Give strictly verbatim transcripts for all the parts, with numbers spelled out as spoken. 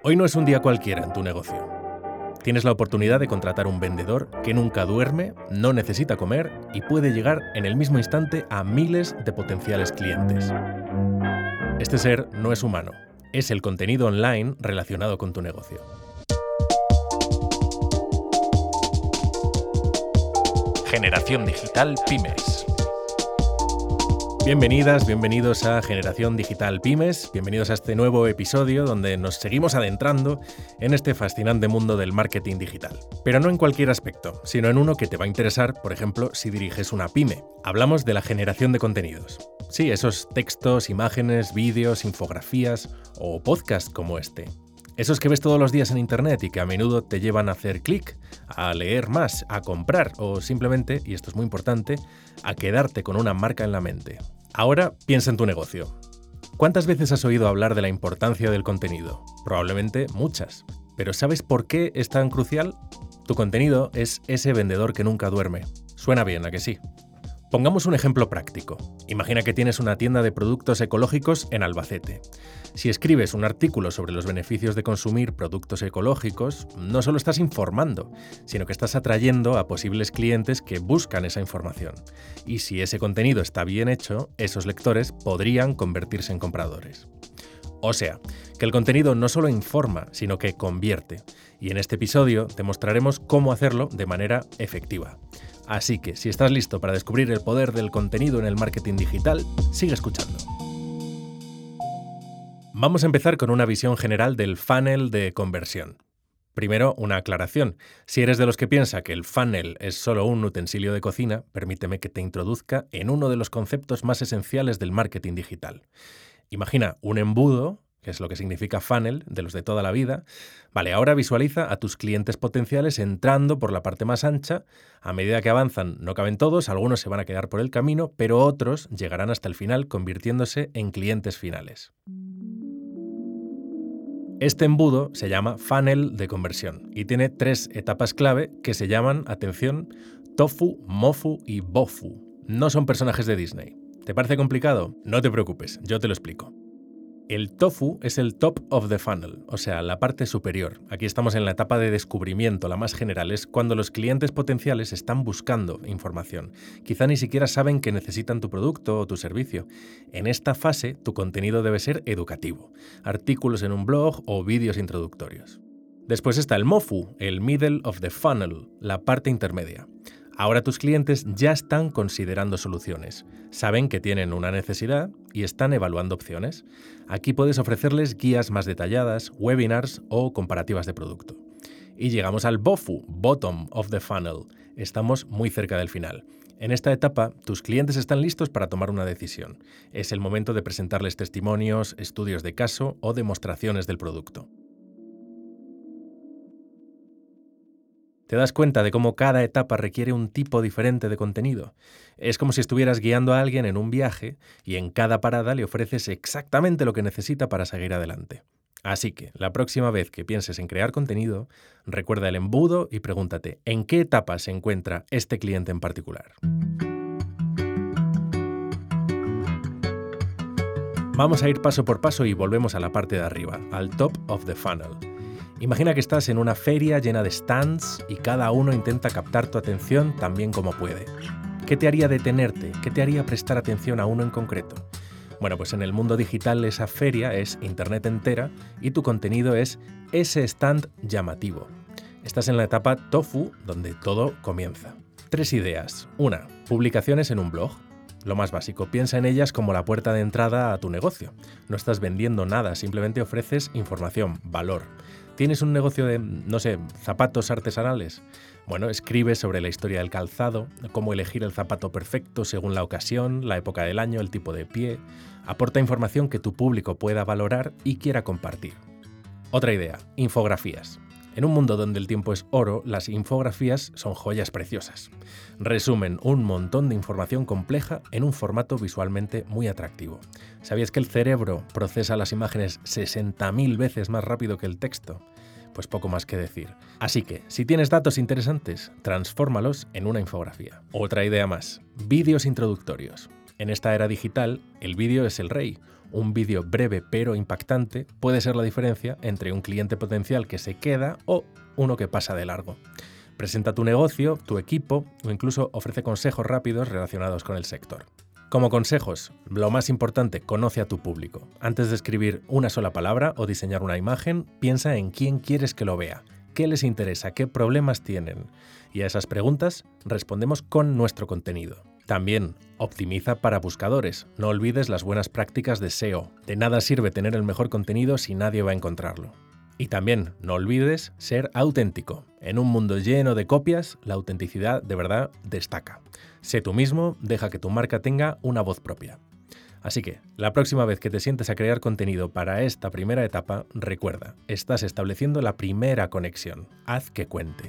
Hoy no es un día cualquiera en tu negocio. Tienes la oportunidad de contratar un vendedor que nunca duerme, no necesita comer y puede llegar en el mismo instante a miles de potenciales clientes. Este ser no es humano, es el contenido online relacionado con tu negocio. Generación Digital Pymes. Bienvenidas, bienvenidos a Generación Digital Pymes, bienvenidos a este nuevo episodio donde nos seguimos adentrando en este fascinante mundo del marketing digital. Pero no en cualquier aspecto, sino en uno que te va a interesar, por ejemplo, si diriges una pyme. Hablamos de la generación de contenidos. Sí, esos textos, imágenes, vídeos, infografías o podcasts como este. Esos que ves todos los días en internet y que a menudo te llevan a hacer clic, a leer más, a comprar o simplemente, y esto es muy importante, a quedarte con una marca en la mente. Ahora piensa en tu negocio. ¿Cuántas veces has oído hablar de la importancia del contenido? Probablemente muchas. ¿Pero sabes por qué es tan crucial? Tu contenido es ese vendedor que nunca duerme. Suena bien, ¿a que sí? Pongamos un ejemplo práctico. Imagina que tienes una tienda de productos ecológicos en Albacete. Si escribes un artículo sobre los beneficios de consumir productos ecológicos, no solo estás informando, sino que estás atrayendo a posibles clientes que buscan esa información. Y si ese contenido está bien hecho, esos lectores podrían convertirse en compradores. O sea, que el contenido no solo informa, sino que convierte. Y en este episodio te mostraremos cómo hacerlo de manera efectiva. Así que, si estás listo para descubrir el poder del contenido en el marketing digital, sigue escuchando. Vamos a empezar con una visión general del funnel de conversión. Primero, una aclaración. Si eres de los que piensa que el funnel es solo un utensilio de cocina, permíteme que te introduzca en uno de los conceptos más esenciales del marketing digital. Imagina un embudo, que es lo que significa funnel, de los de toda la vida. Vale, ahora visualiza a tus clientes potenciales entrando por la parte más ancha. A medida que avanzan, no caben todos, algunos se van a quedar por el camino, pero otros llegarán hasta el final convirtiéndose en clientes finales. Este embudo se llama funnel de conversión y tiene tres etapas clave que se llaman, atención, tofu, mofu y bofu. No son personajes de Disney. ¿Te parece complicado? No te preocupes, yo te lo explico. El tofu es el top of the funnel, o sea, la parte superior. Aquí estamos en la etapa de descubrimiento, la más general, es cuando los clientes potenciales están buscando información. Quizá ni siquiera saben que necesitan tu producto o tu servicio. En esta fase, tu contenido debe ser educativo, artículos en un blog o vídeos introductorios. Después está el mofu, el middle of the funnel, la parte intermedia. Ahora tus clientes ya están considerando soluciones, saben que tienen una necesidad y están evaluando opciones. Aquí puedes ofrecerles guías más detalladas, webinars o comparativas de producto. Y llegamos al bofu, bottom of the funnel. Estamos muy cerca del final. En esta etapa, tus clientes están listos para tomar una decisión. Es el momento de presentarles testimonios, estudios de caso o demostraciones del producto. ¿Te das cuenta de cómo cada etapa requiere un tipo diferente de contenido? Es como si estuvieras guiando a alguien en un viaje y en cada parada le ofreces exactamente lo que necesita para seguir adelante. Así que, la próxima vez que pienses en crear contenido, recuerda el embudo y pregúntate ¿en qué etapa se encuentra este cliente en particular? Vamos a ir paso por paso y volvemos a la parte de arriba, al top of the funnel. Imagina que estás en una feria llena de stands y cada uno intenta captar tu atención tan bien como puede. ¿Qué te haría detenerte? ¿Qué te haría prestar atención a uno en concreto? Bueno, pues en el mundo digital esa feria es internet entera y tu contenido es ese stand llamativo. Estás en la etapa tofu, donde todo comienza. Tres ideas. Una, publicaciones en un blog. Lo más básico, piensa en ellas como la puerta de entrada a tu negocio. No estás vendiendo nada, simplemente ofreces información, valor. ¿Tienes un negocio de, no sé, zapatos artesanales? Bueno, escribe sobre la historia del calzado, cómo elegir el zapato perfecto según la ocasión, la época del año, el tipo de pie. Aporta información que tu público pueda valorar y quiera compartir. Otra idea, infografías. En un mundo donde el tiempo es oro, las infografías son joyas preciosas. Resumen un montón de información compleja en un formato visualmente muy atractivo. ¿Sabías que el cerebro procesa las imágenes sesenta mil veces más rápido que el texto? Pues poco más que decir. Así que, si tienes datos interesantes, transfórmalos en una infografía. Otra idea más, vídeos introductorios. En esta era digital, el vídeo es el rey. Un vídeo breve pero impactante puede ser la diferencia entre un cliente potencial que se queda o uno que pasa de largo. Presenta tu negocio, tu equipo o incluso ofrece consejos rápidos relacionados con el sector. Como consejos, lo más importante, conoce a tu público. Antes de escribir una sola palabra o diseñar una imagen, piensa en quién quieres que lo vea, qué les interesa, qué problemas tienen. Y a esas preguntas respondemos con nuestro contenido. También, optimiza para buscadores. No olvides las buenas prácticas de S E O. De nada sirve tener el mejor contenido si nadie va a encontrarlo. Y también, no olvides ser auténtico. En un mundo lleno de copias, la autenticidad de verdad destaca. Sé tú mismo, deja que tu marca tenga una voz propia. Así que, la próxima vez que te sientes a crear contenido para esta primera etapa, recuerda, estás estableciendo la primera conexión. Haz que cuente.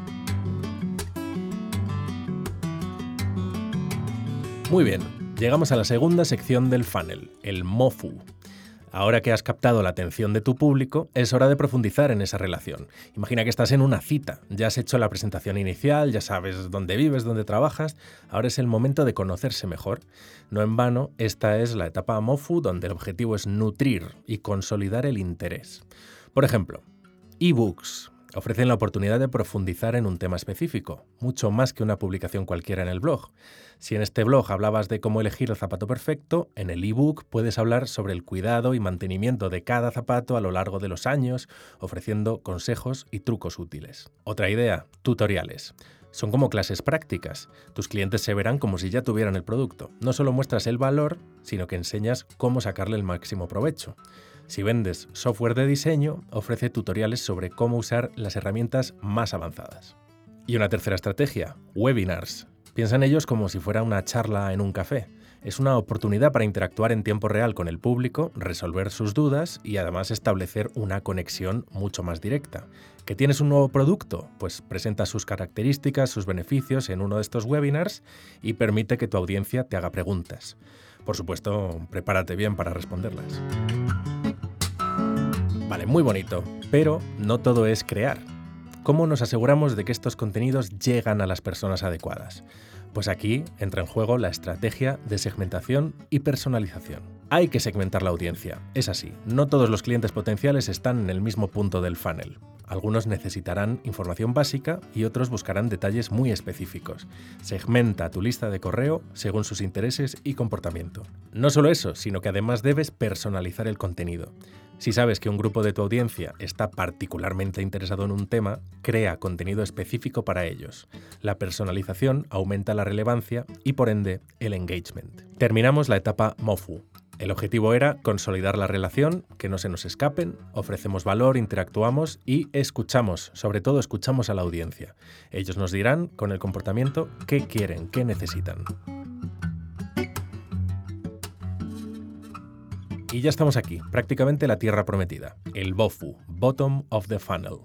Muy bien, llegamos a la segunda sección del funnel, el M O F U. Ahora que has captado la atención de tu público, es hora de profundizar en esa relación. Imagina que estás en una cita, ya has hecho la presentación inicial, ya sabes dónde vives, dónde trabajas, ahora es el momento de conocerse mejor. No en vano, esta es la etapa M O F U donde el objetivo es nutrir y consolidar el interés. Por ejemplo, ebooks ofrecen la oportunidad de profundizar en un tema específico, mucho más que una publicación cualquiera en el blog. Si en este blog hablabas de cómo elegir el zapato perfecto, en el ebook puedes hablar sobre el cuidado y mantenimiento de cada zapato a lo largo de los años, ofreciendo consejos y trucos útiles. Otra idea, tutoriales. Son como clases prácticas. Tus clientes se verán como si ya tuvieran el producto. No solo muestras el valor, sino que enseñas cómo sacarle el máximo provecho. Si vendes software de diseño, ofrece tutoriales sobre cómo usar las herramientas más avanzadas. Y una tercera estrategia, webinars. Piensa en ellos como si fuera una charla en un café. Es una oportunidad para interactuar en tiempo real con el público, resolver sus dudas y además establecer una conexión mucho más directa. ¿Que tienes un nuevo producto? Pues presenta sus características, sus beneficios en uno de estos webinars y permite que tu audiencia te haga preguntas. Por supuesto, prepárate bien para responderlas. Vale, muy bonito, pero no todo es crear. ¿Cómo nos aseguramos de que estos contenidos llegan a las personas adecuadas? Pues aquí entra en juego la estrategia de segmentación y personalización. Hay que segmentar la audiencia. Es así, no todos los clientes potenciales están en el mismo punto del funnel. Algunos necesitarán información básica y otros buscarán detalles muy específicos. Segmenta tu lista de correo según sus intereses y comportamiento. No solo eso, sino que además debes personalizar el contenido. Si sabes que un grupo de tu audiencia está particularmente interesado en un tema, crea contenido específico para ellos. La personalización aumenta la relevancia y, por ende, el engagement. Terminamos la etapa M O F U. El objetivo era consolidar la relación, que no se nos escapen, ofrecemos valor, interactuamos y escuchamos, sobre todo escuchamos a la audiencia. Ellos nos dirán, con el comportamiento, qué quieren, qué necesitan. Y ya estamos aquí, prácticamente la tierra prometida, el B O F U, Bottom of the Funnel.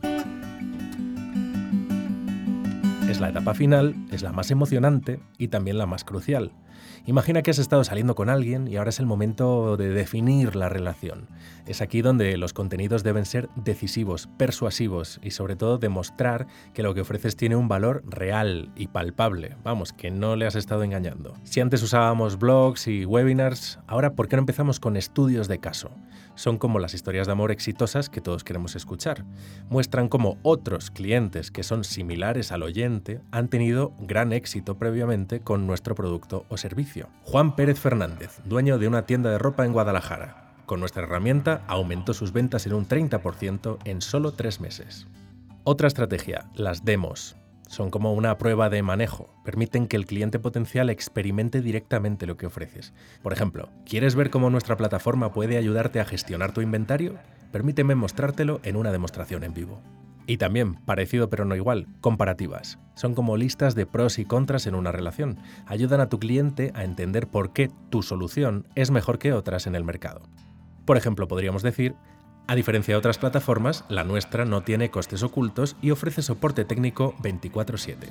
Es la etapa final, es la más emocionante y también la más crucial. Imagina que has estado saliendo con alguien y ahora es el momento de definir la relación. Es aquí donde los contenidos deben ser decisivos, persuasivos y sobre todo demostrar que lo que ofreces tiene un valor real y palpable. Vamos, que no le has estado engañando. Si antes usábamos blogs y webinars, ahora ¿por qué no empezamos con estudios de caso? Son como las historias de amor exitosas que todos queremos escuchar. Muestran cómo otros clientes que son similares al oyente han tenido gran éxito previamente con nuestro producto o servicio. Juan Pérez Fernández, dueño de una tienda de ropa en Guadalajara. Con nuestra herramienta aumentó sus ventas en un treinta por ciento en solo tres meses. Otra estrategia, las demos. Son como una prueba de manejo. Permiten que el cliente potencial experimente directamente lo que ofreces. Por ejemplo, ¿quieres ver cómo nuestra plataforma puede ayudarte a gestionar tu inventario? Permíteme mostrártelo en una demostración en vivo. Y también, parecido pero no igual, comparativas. Son como listas de pros y contras en una relación. Ayudan a tu cliente a entender por qué tu solución es mejor que otras en el mercado. Por ejemplo, podríamos decir: a diferencia de otras plataformas, la nuestra no tiene costes ocultos y ofrece soporte técnico veinticuatro siete.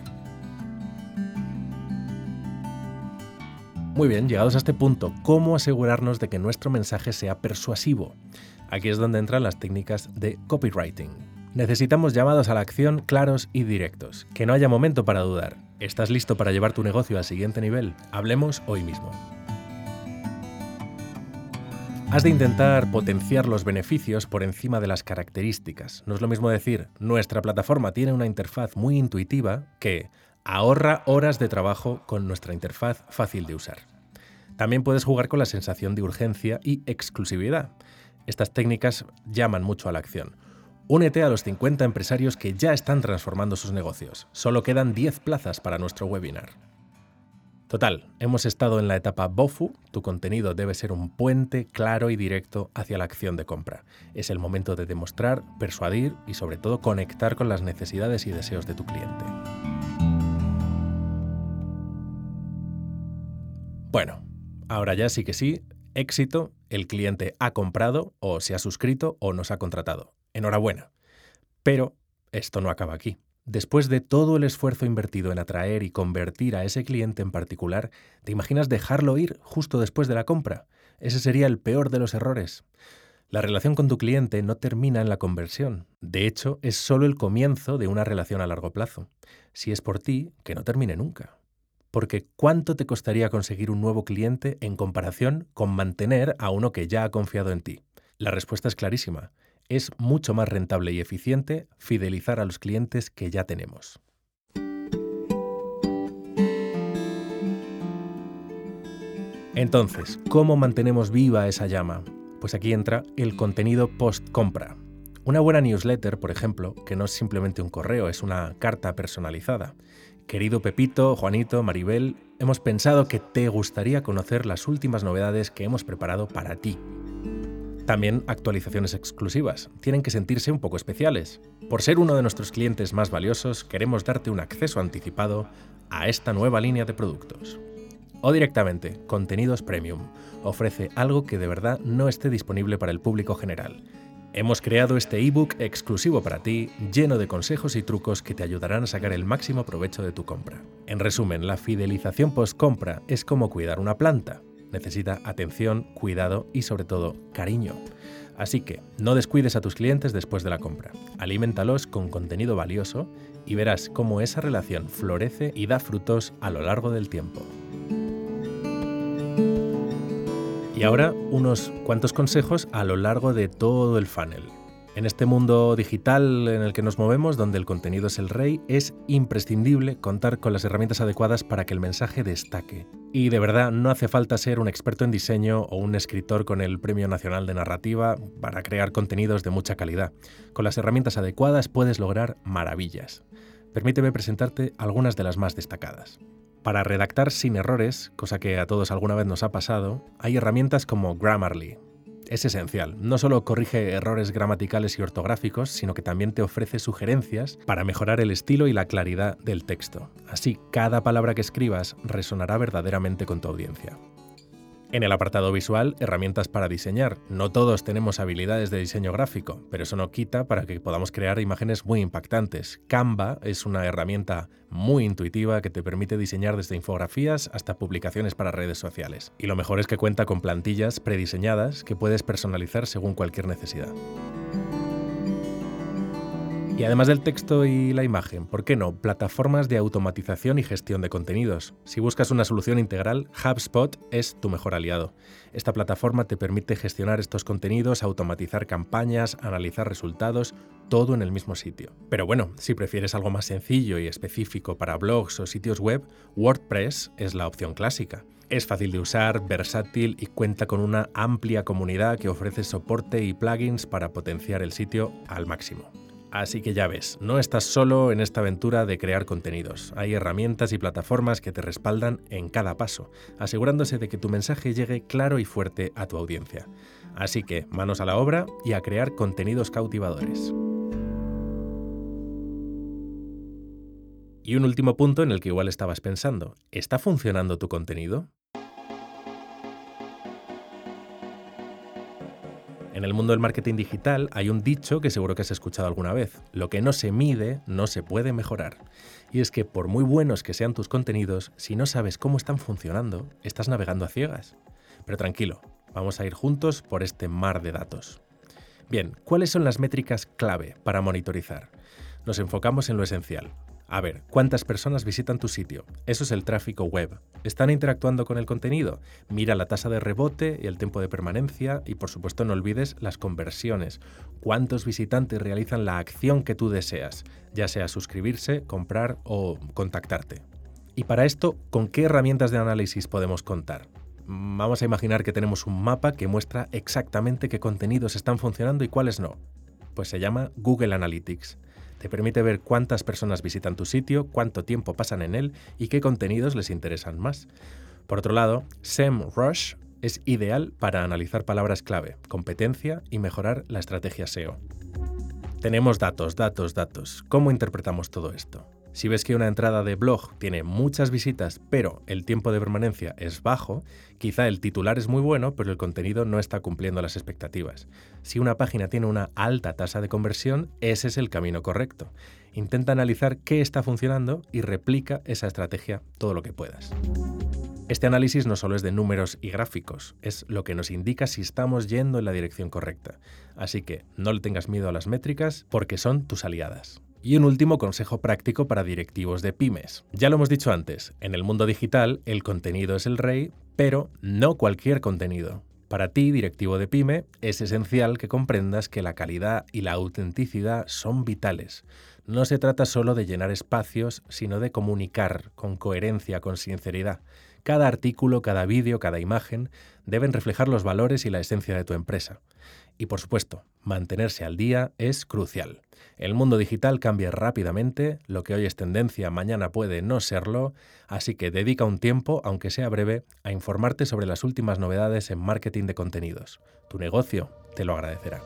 Muy bien, llegados a este punto, ¿cómo asegurarnos de que nuestro mensaje sea persuasivo? Aquí es donde entran las técnicas de copywriting. Necesitamos llamados a la acción claros y directos. Que no haya momento para dudar. ¿Estás listo para llevar tu negocio al siguiente nivel? Hablemos hoy mismo. Has de intentar potenciar los beneficios por encima de las características. No es lo mismo decir, nuestra plataforma tiene una interfaz muy intuitiva que ahorra horas de trabajo con nuestra interfaz fácil de usar. También puedes jugar con la sensación de urgencia y exclusividad. Estas técnicas llaman mucho a la acción. Únete a los cincuenta empresarios que ya están transformando sus negocios. Solo quedan diez plazas para nuestro webinar. Total, hemos estado en la etapa B O F U, tu contenido debe ser un puente claro y directo hacia la acción de compra. Es el momento de demostrar, persuadir y sobre todo conectar con las necesidades y deseos de tu cliente. Bueno, ahora ya sí que sí, éxito, el cliente ha comprado o se ha suscrito o nos ha contratado. Enhorabuena. Pero esto no acaba aquí. Después de todo el esfuerzo invertido en atraer y convertir a ese cliente en particular, ¿te imaginas dejarlo ir justo después de la compra? Ese sería el peor de los errores. La relación con tu cliente no termina en la conversión. De hecho, es solo el comienzo de una relación a largo plazo. Si es por ti, que no termine nunca. Porque ¿cuánto te costaría conseguir un nuevo cliente en comparación con mantener a uno que ya ha confiado en ti? La respuesta es clarísima. Es mucho más rentable y eficiente fidelizar a los clientes que ya tenemos. Entonces, ¿cómo mantenemos viva esa llama? Pues aquí entra el contenido post-compra. Una buena newsletter, por ejemplo, que no es simplemente un correo, es una carta personalizada. Querido Pepito, Juanito, Maribel, hemos pensado que te gustaría conocer las últimas novedades que hemos preparado para ti. También actualizaciones exclusivas. Tienen que sentirse un poco especiales. Por ser uno de nuestros clientes más valiosos, queremos darte un acceso anticipado a esta nueva línea de productos. O directamente, Contenidos Premium. Ofrece algo que de verdad no esté disponible para el público general. Hemos creado este ebook exclusivo para ti, lleno de consejos y trucos que te ayudarán a sacar el máximo provecho de tu compra. En resumen, la fidelización post-compra es como cuidar una planta. Necesita atención, cuidado y sobre todo cariño. Así que no descuides a tus clientes después de la compra. Aliméntalos con contenido valioso y verás cómo esa relación florece y da frutos a lo largo del tiempo. Y ahora unos cuantos consejos a lo largo de todo el funnel. En este mundo digital en el que nos movemos, donde el contenido es el rey, es imprescindible contar con las herramientas adecuadas para que el mensaje destaque. Y de verdad no hace falta ser un experto en diseño o un escritor con el Premio Nacional de Narrativa para crear contenidos de mucha calidad. Con las herramientas adecuadas puedes lograr maravillas. Permíteme presentarte algunas de las más destacadas. Para redactar sin errores, cosa que a todos alguna vez nos ha pasado, hay herramientas como Grammarly. Es esencial, no solo corrige errores gramaticales y ortográficos, sino que también te ofrece sugerencias para mejorar el estilo y la claridad del texto. Así, cada palabra que escribas resonará verdaderamente con tu audiencia. En el apartado visual, herramientas para diseñar. No todos tenemos habilidades de diseño gráfico, pero eso no quita para que podamos crear imágenes muy impactantes. Canva es una herramienta muy intuitiva que te permite diseñar desde infografías hasta publicaciones para redes sociales. Y lo mejor es que cuenta con plantillas prediseñadas que puedes personalizar según cualquier necesidad. Y además del texto y la imagen, ¿por qué no? Plataformas de automatización y gestión de contenidos. Si buscas una solución integral, HubSpot es tu mejor aliado. Esta plataforma te permite gestionar estos contenidos, automatizar campañas, analizar resultados, todo en el mismo sitio. Pero bueno, si prefieres algo más sencillo y específico para blogs o sitios web, WordPress es la opción clásica. Es fácil de usar, versátil y cuenta con una amplia comunidad que ofrece soporte y plugins para potenciar el sitio al máximo. Así que ya ves, no estás solo en esta aventura de crear contenidos. Hay herramientas y plataformas que te respaldan en cada paso, asegurándose de que tu mensaje llegue claro y fuerte a tu audiencia. Así que, manos a la obra y a crear contenidos cautivadores. Y un último punto en el que igual estabas pensando, ¿está funcionando tu contenido? En el mundo del marketing digital hay un dicho que seguro que has escuchado alguna vez. Lo que no se mide no se puede mejorar. Y es que por muy buenos que sean tus contenidos, si no sabes cómo están funcionando, estás navegando a ciegas. Pero tranquilo, vamos a ir juntos por este mar de datos. Bien, ¿cuáles son las métricas clave para monitorizar? Nos enfocamos en lo esencial. A ver, ¿cuántas personas visitan tu sitio? Eso es el tráfico web. ¿Están interactuando con el contenido? Mira la tasa de rebote y el tiempo de permanencia y, por supuesto, no olvides las conversiones. ¿Cuántos visitantes realizan la acción que tú deseas? Ya sea suscribirse, comprar o contactarte. Y para esto, ¿con qué herramientas de análisis podemos contar? Vamos a imaginar que tenemos un mapa que muestra exactamente qué contenidos están funcionando y cuáles no. Pues se llama Google Analytics. Te permite ver cuántas personas visitan tu sitio, cuánto tiempo pasan en él y qué contenidos les interesan más. Por otro lado, SEMrush es ideal para analizar palabras clave, competencia y mejorar la estrategia S E O. Tenemos datos, datos, datos. ¿Cómo interpretamos todo esto? Si ves que una entrada de blog tiene muchas visitas, pero el tiempo de permanencia es bajo, quizá el titular es muy bueno, pero el contenido no está cumpliendo las expectativas. Si una página tiene una alta tasa de conversión, ese es el camino correcto. Intenta analizar qué está funcionando y replica esa estrategia todo lo que puedas. Este análisis no solo es de números y gráficos, es lo que nos indica si estamos yendo en la dirección correcta. Así que no le tengas miedo a las métricas porque son tus aliadas. Y un último consejo práctico para directivos de pymes. Ya lo hemos dicho antes, en el mundo digital el contenido es el rey, pero no cualquier contenido. Para ti, directivo de pyme, es esencial que comprendas que la calidad y la autenticidad son vitales. No se trata solo de llenar espacios, sino de comunicar con coherencia, con sinceridad. Cada artículo, cada vídeo, cada imagen deben reflejar los valores y la esencia de tu empresa. Y por supuesto, mantenerse al día es crucial. El mundo digital cambia rápidamente, lo que hoy es tendencia mañana puede no serlo, así que dedica un tiempo, aunque sea breve, a informarte sobre las últimas novedades en marketing de contenidos. Tu negocio te lo agradecerá.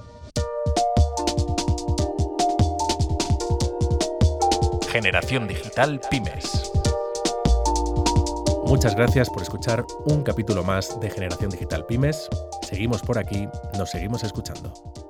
Generación Digital Pymes. Muchas gracias por escuchar un capítulo más de Generación Digital Pymes. Seguimos por aquí, nos seguimos escuchando.